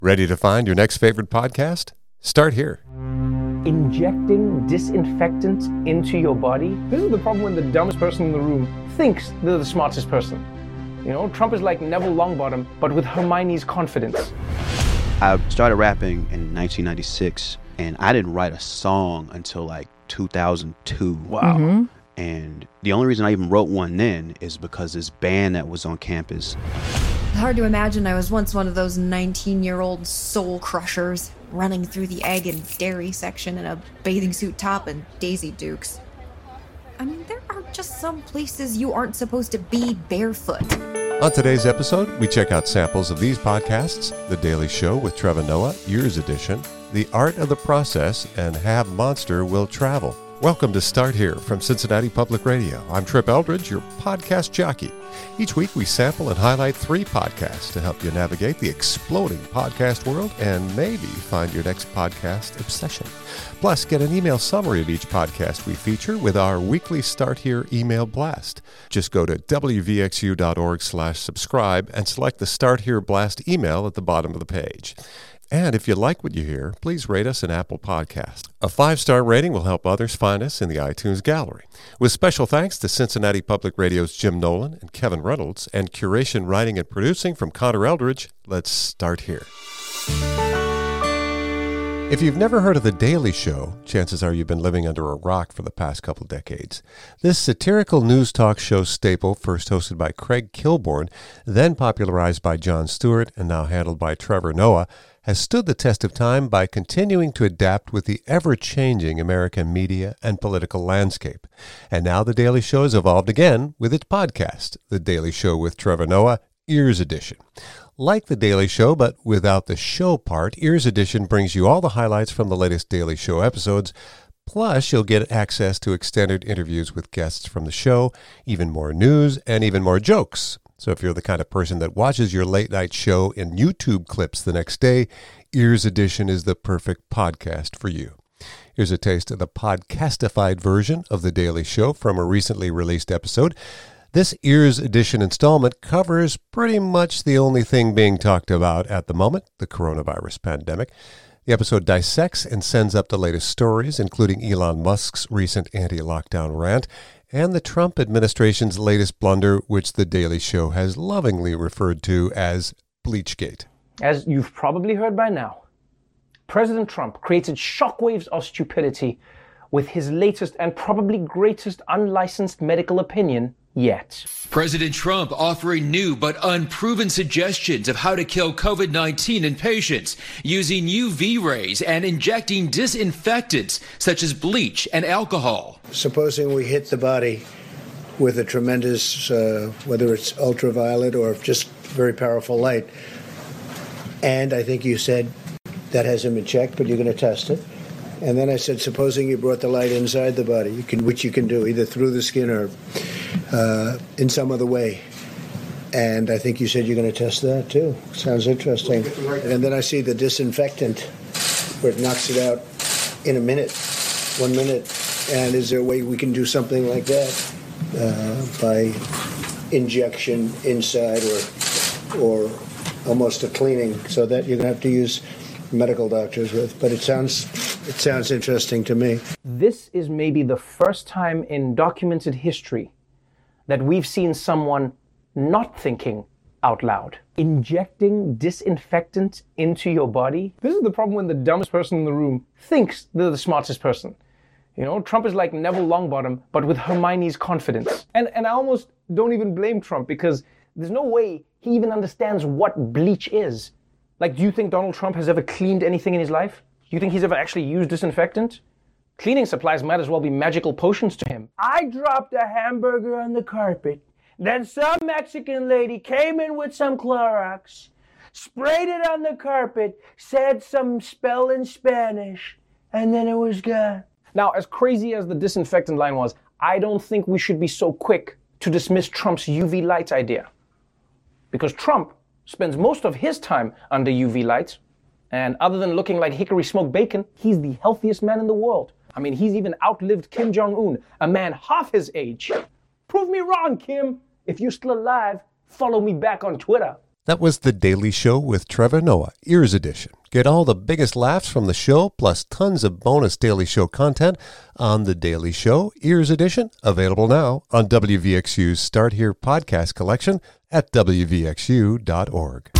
Ready to find your next favorite podcast? Start here. Injecting disinfectant into your body. This is the problem when the dumbest person in the room thinks they're the smartest person. You know, Trump is like Neville Longbottom, but with Hermione's confidence. I started rapping in 1996, and I didn't write a song until like 2002. Wow. Mm-hmm. And the only reason I even wrote one then is because this band that was on campus. Hard to imagine I was once one of those 19-year-old soul crushers running through the egg and dairy section in a bathing suit top and Daisy Dukes. I mean, there are just some places you aren't supposed to be barefoot. On today's episode, we check out samples of these podcasts: The Daily Show with Trevor Noah, Ears Edition, The Art of the Process, and Have Monster Will Travel. Welcome to Start Here from Cincinnati Public Radio. I'm Trip Eldridge, your podcast jockey. Each week we sample and highlight 3 podcasts to help you navigate the exploding podcast world and maybe find your next podcast obsession. Plus, get an email summary of each podcast we feature with our weekly Start Here email blast. Just go to wvxu.org/subscribe and select the Start Here blast email at the bottom of the page. And if you like what you hear, please rate us an Apple Podcast. A 5-star rating will help others find us in the iTunes gallery. With special thanks to Cincinnati Public Radio's Jim Nolan and Kevin Reynolds, and curation, writing, and producing from Connor Eldridge, let's start here. If you've never heard of The Daily Show, chances are you've been living under a rock for the past couple decades. This satirical news talk show staple, first hosted by Craig Kilborn, then popularized by Jon Stewart, and now handled by Trevor Noah, has stood the test of time by continuing to adapt with the ever-changing American media and political landscape. And now The Daily Show has evolved again with its podcast, The Daily Show with Trevor Noah, Ears Edition. Like The Daily Show, but without the show part, Ears Edition brings you all the highlights from the latest Daily Show episodes. Plus, you'll get access to extended interviews with guests from the show, even more news, and even more jokes. So if you're the kind of person that watches your late-night show in YouTube clips the next day, Ears Edition is the perfect podcast for you. Here's a taste of the podcastified version of The Daily Show from a recently released episode. This Ears Edition installment covers pretty much the only thing being talked about at the moment, the coronavirus pandemic. The episode dissects and sends up the latest stories, including Elon Musk's recent anti-lockdown rant, and the Trump administration's latest blunder, which The Daily Show has lovingly referred to as Bleachgate. As you've probably heard by now, President Trump created shockwaves of stupidity with his latest and probably greatest unlicensed medical opinion yet. President Trump offering new but unproven suggestions of how to kill COVID-19 in patients using UV rays and injecting disinfectants such as bleach and alcohol. Supposing we hit the body with a tremendous, whether it's ultraviolet or just very powerful light, and I think you said that hasn't been checked, but you're going to test it. And then I said, supposing you brought the light inside the body, which you can do either through the skin or in some other way. And I think you said you're going to test that too. Sounds interesting. And then I see the disinfectant where it knocks it out in a minute, 1 minute. And is there a way we can do something like that by injection inside or almost a cleaning, so that you're going to have to use medical doctors with? But it sounds interesting to me. This is maybe the first time in documented history that we've seen someone not thinking out loud. Injecting disinfectant into your body. This is the problem when the dumbest person in the room thinks they're the smartest person. You know, Trump is like Neville Longbottom, but with Hermione's confidence. And I almost don't even blame Trump, because there's no way he even understands what bleach is. Like, do you think Donald Trump has ever cleaned anything in his life? Do you think he's ever actually used disinfectant? Cleaning supplies might as well be magical potions to him. I dropped a hamburger on the carpet. Then some Mexican lady came in with some Clorox, sprayed it on the carpet, said some spell in Spanish, and then it was gone. Now, as crazy as the disinfectant line was, I don't think we should be so quick to dismiss Trump's UV light idea. Because Trump spends most of his time under UV lights, and other than looking like hickory smoked bacon, he's the healthiest man in the world. I mean, he's even outlived Kim Jong-un, a man half his age. Prove me wrong, Kim. If you're still alive, follow me back on Twitter. That was The Daily Show with Trevor Noah, Ears Edition. Get all the biggest laughs from the show, plus tons of bonus Daily Show content on The Daily Show, Ears Edition, available now on WVXU's Start Here podcast collection at WVXU.org.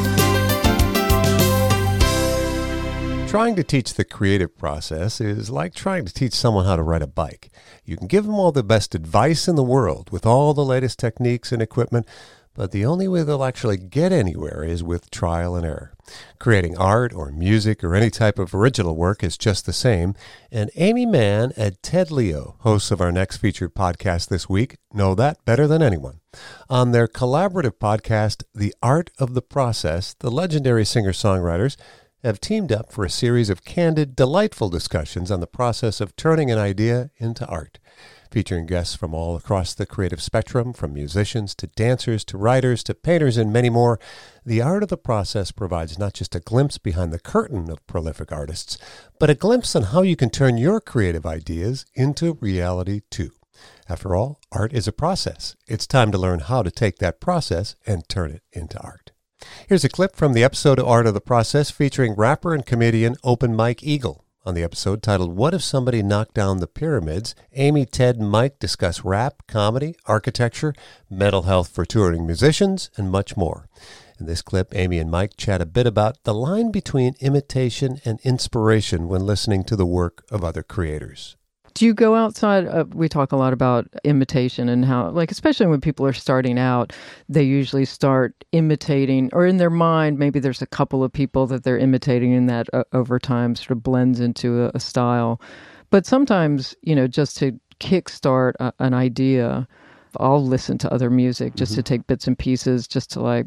Trying to teach the creative process is like trying to teach someone how to ride a bike. You can give them all the best advice in the world with all the latest techniques and equipment, but the only way they'll actually get anywhere is with trial and error. Creating art or music or any type of original work is just the same, and Amy Mann and Ted Leo, hosts of our next featured podcast this week, know that better than anyone. On their collaborative podcast, The Art of the Process, the legendary singer-songwriters have teamed up for a series of candid, delightful discussions on the process of turning an idea into art. Featuring guests from all across the creative spectrum, from musicians to dancers to writers to painters and many more, The Art of the Process provides not just a glimpse behind the curtain of prolific artists, but a glimpse on how you can turn your creative ideas into reality too. After all, art is a process. It's time to learn how to take that process and turn it into art. Here's a clip from the episode of Art of the Process featuring rapper and comedian Open Mike Eagle. On the episode titled, What If Somebody Knocked Down the Pyramids?, Amy, Ted, and Mike discuss rap, comedy, architecture, mental health for touring musicians, and much more. In this clip, Amy and Mike chat a bit about the line between imitation and inspiration when listening to the work of other creators. Do you go outside? We talk a lot about imitation and how, like, especially when people are starting out, they usually start imitating, or in their mind, maybe there's a couple of people that they're imitating, and that over time sort of blends into a style. But sometimes, just to kickstart an idea, I'll listen to other music just to take bits and pieces, just to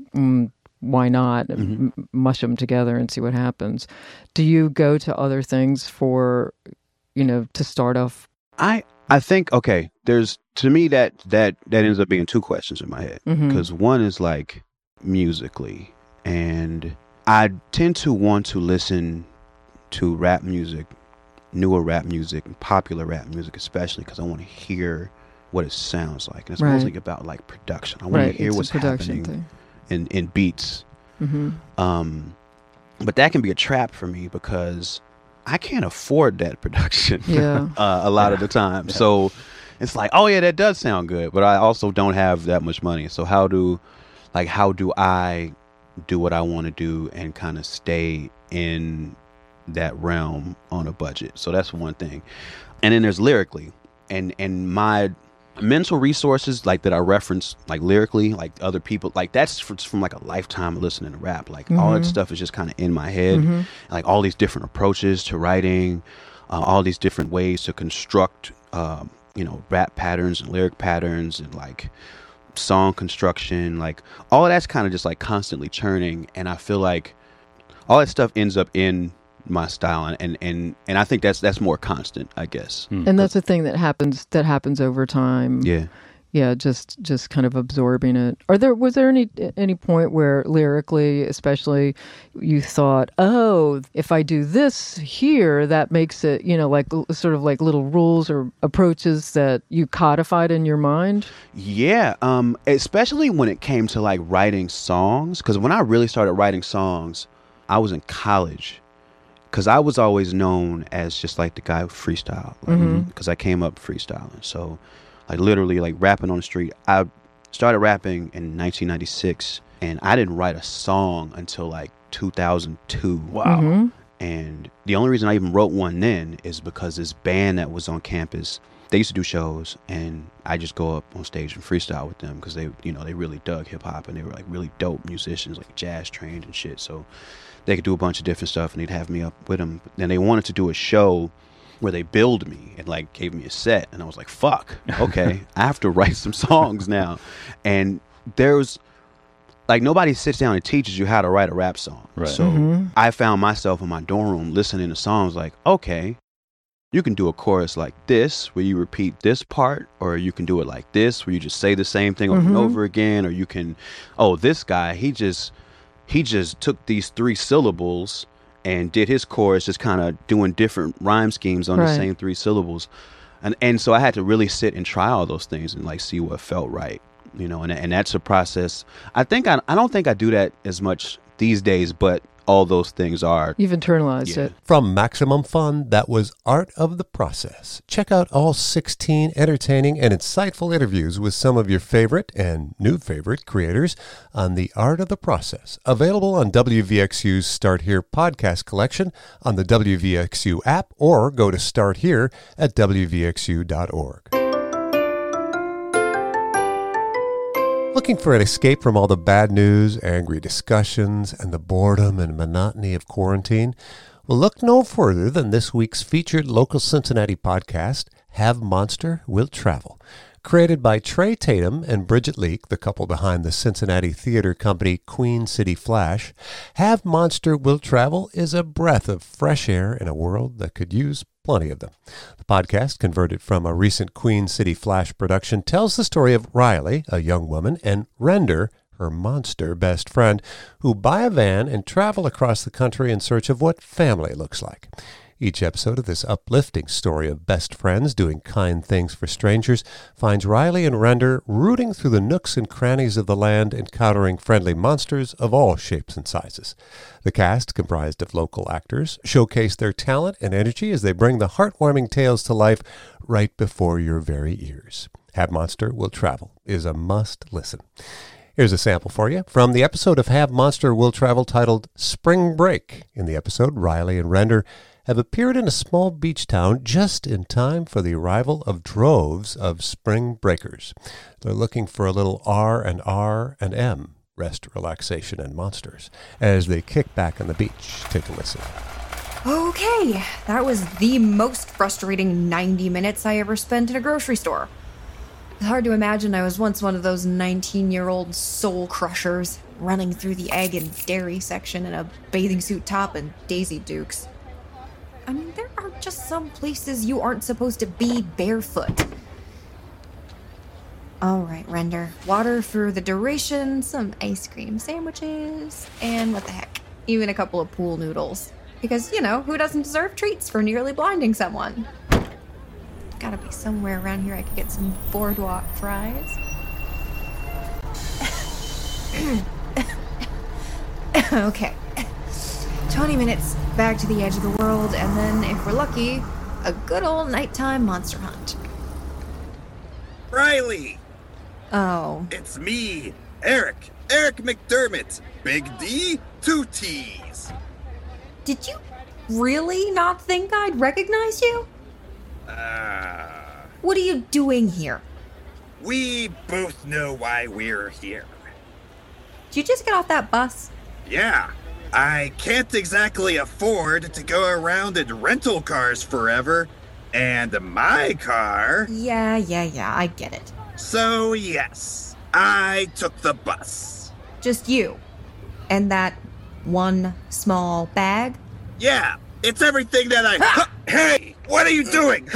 why not mush them together and see what happens. Do you go to other things for, to start off? I think, okay, there's, to me, that ends up being two questions in my head. Because one is like musically, and I tend to want to listen to rap music, newer rap music, and popular rap music, especially because I want to hear what it sounds like. And it's mostly about like production. I want to hear what's happening in beats. But that can be a trap for me because I can't afford that production a lot of the time. So it's like, oh yeah, that does sound good, but I also don't have that much money. So how do I do what I want to do and kind of stay in that realm on a budget? So that's one thing. And then there's lyrically, and my mental resources, like, that I reference, like, lyrically, like other people, like, that's from like a lifetime of listening to rap. Like all that stuff is just kind of in my head. Like all these different approaches to writing, all these different ways to construct rap patterns and lyric patterns and like song construction, like all of that's kind of just like constantly churning. And I feel like all that stuff ends up in my style, and I think that's more constant, I guess. And that's a thing that happens over time. Just kind of absorbing it. Was there any point where lyrically, especially, you thought, oh, if I do this here, that makes it, like sort of like little rules or approaches that you codified in your mind? Especially when it came to like writing songs, because when I really started writing songs, I was in college. Because I was always known as just like the guy who freestyle, because I came up freestyling. So like literally like rapping on the street. I started rapping in 1996, and I didn't write a song until like 2002. Wow. And the only reason I even wrote one then is because this band that was on campus, they used to do shows, and I just go up on stage and freestyle with them because they really dug hip hop, and they were like really dope musicians, like jazz trained and shit. So they could do a bunch of different stuff, and they'd have me up with them. And they wanted to do a show where they billed me and like gave me a set, and I was like, fuck, okay, I have to write some songs now. And there's like, nobody sits down and teaches you how to write a rap song. Right. So I found myself in my dorm room listening to songs like, okay, you can do a chorus like this where you repeat this part, or you can do it like this where you just say the same thing over and over again, or you can, this guy, he just took these 3 syllables and did his chorus just kind of doing different rhyme schemes on the same 3 syllables. And so I had to really sit and try all those things and like see what felt right. and that's a process. I don't think I do that as much these days, but all those things are. You've internalized it. From Maximum Fun, that was Art of the Process. Check out all 16 entertaining and insightful interviews with some of your favorite and new favorite creators on the Art of the Process. Available on WVXU's Start Here podcast collection on the WVXU app, or go to Start Here at WVXU.org. Looking for an escape from all the bad news, angry discussions, and the boredom and monotony of quarantine? Well, look no further than this week's featured local Cincinnati podcast, Have Monster Will Travel. Created by Trey Tatum and Bridget Leake, the couple behind the Cincinnati theater company Queen City Flash, Have Monster Will Travel is a breath of fresh air in a world that could use plenty of them. The podcast, converted from a recent Queen City Flash production, tells the story of Riley, a young woman, and Render, her monster best friend, who buy a van and travel across the country in search of what family looks like. Each episode of this uplifting story of best friends doing kind things for strangers finds Riley and Render rooting through the nooks and crannies of the land, encountering friendly monsters of all shapes and sizes. The cast, comprised of local actors, showcase their talent and energy as they bring the heartwarming tales to life right before your very ears. Have Monster Will Travel is a must-listen. Here's a sample for you from the episode of Have Monster Will Travel titled Spring Break. In the episode, Riley and Render have appeared in a small beach town just in time for the arrival of droves of spring breakers. They're looking for a little R&M, rest, relaxation, and monsters, as they kick back on the beach. Take a listen. Okay, that was the most frustrating 90 minutes I ever spent in a grocery store. It's hard to imagine I was once one of those 19-year-old soul crushers running through the egg and dairy section in a bathing suit top and Daisy Dukes. I mean, there are just some places you aren't supposed to be barefoot. All right, Render. Water for the duration, some ice cream sandwiches, and what the heck, even a couple of pool noodles. Because, who doesn't deserve treats for nearly blinding someone? Gotta be somewhere around here I could get some boardwalk fries. Okay. 20 minutes back to the edge of the world, and then, if we're lucky, a good old nighttime monster hunt. Riley! Oh. It's me, Eric McDermott. Big D, 2 T's. Did you really not think I'd recognize you? What are you doing here? We both know why we're here. Did you just get off that bus? Yeah. I can't exactly afford to go around in rental cars forever, and my car... Yeah, I get it. So, yes, I took the bus. Just you? And that one small bag? Yeah, it's everything that I... Hey, what are you doing?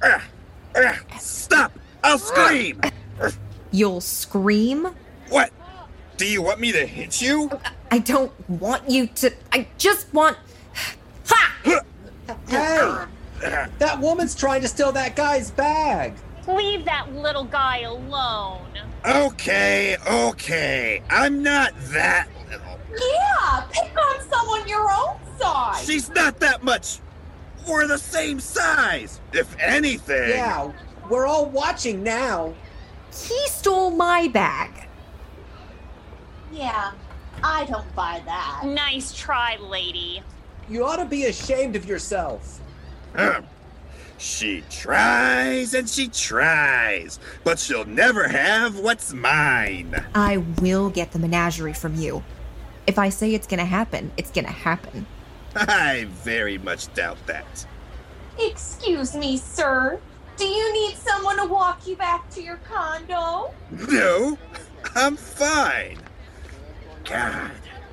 Stop! I'll scream! You'll scream? What? Do you want me to hit you? I don't want you to. I just want. Ha! Hey! That woman's trying to steal that guy's bag! Leave that little guy alone. Okay. I'm not that little. Yeah, pick on someone your own size. She's not that much. We're the same size, if anything. Yeah, we're all watching now. He stole my bag. Yeah, I don't buy that. Nice try, lady. You ought to be ashamed of yourself. She tries and she tries, but she'll never have what's mine. I will get the menagerie from you. If I say it's gonna happen, it's gonna happen. I very much doubt that. Excuse me, sir. Do you need someone to walk you back to your condo? No, I'm fine. God.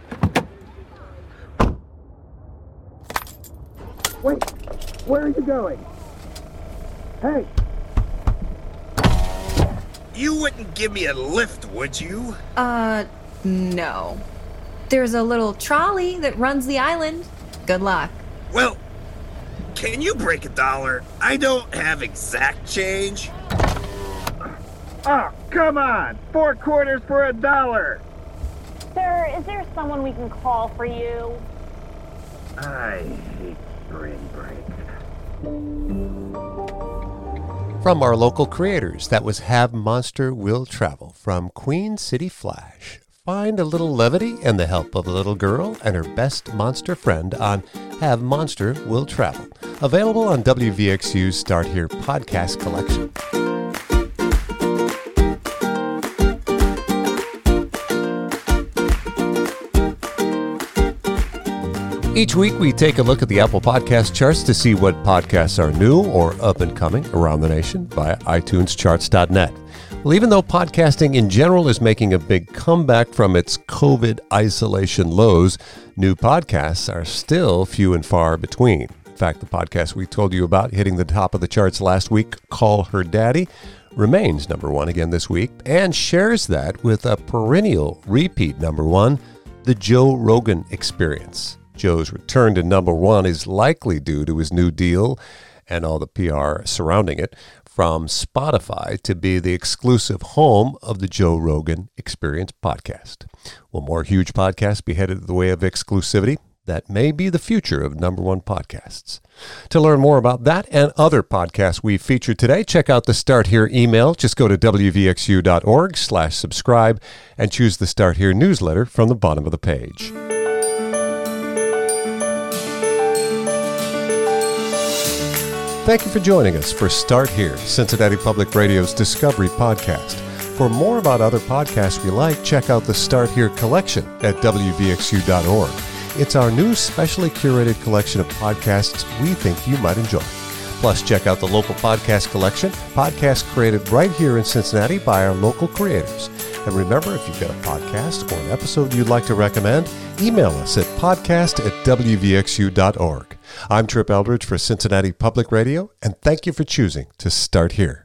Wait, where are you going? Hey! You wouldn't give me a lift, would you? No. There's a little trolley that runs the island. Good luck. Well, can you break $1? I don't have exact change. Oh, come on! 4 quarters for $1! Sir, is there someone we can call for you? I hate spring break. From our local creators, that was Have Monster Will Travel from Queen City Flash. Find a little levity and the help of a little girl and her best monster friend on Have Monster Will Travel. Available on WVXU's Start Here podcast collection. Each week, we take a look at the Apple Podcast charts to see what podcasts are new or up and coming around the nation via iTunescharts.net. Well, even though podcasting in general is making a big comeback from its COVID isolation lows, new podcasts are still few and far between. In fact, the podcast we told you about hitting the top of the charts last week, Call Her Daddy, remains number one again this week and shares that with a perennial repeat number one, The Joe Rogan Experience. Joe's return to number one is likely due to his new deal and all the PR surrounding it from Spotify to be the exclusive home of the Joe Rogan Experience podcast. Will more huge podcasts be headed the way of exclusivity? That may be the future of number one podcasts. To learn more about that and other podcasts we've featured today, check out the Start Here email. Just go to wvxu.org/subscribe and choose the Start Here newsletter from the bottom of the page. Thank you for joining us for Start Here, Cincinnati Public Radio's Discovery podcast. For more about other podcasts we like, check out the Start Here collection at wvxu.org. It's our new specially curated collection of podcasts we think you might enjoy. Plus, check out the local podcast collection, podcasts created right here in Cincinnati by our local creators. And remember, if you've got a podcast or an episode you'd like to recommend, email us at podcast@wvxu.org. I'm Trip Eldridge for Cincinnati Public Radio, and thank you for choosing to Start Here.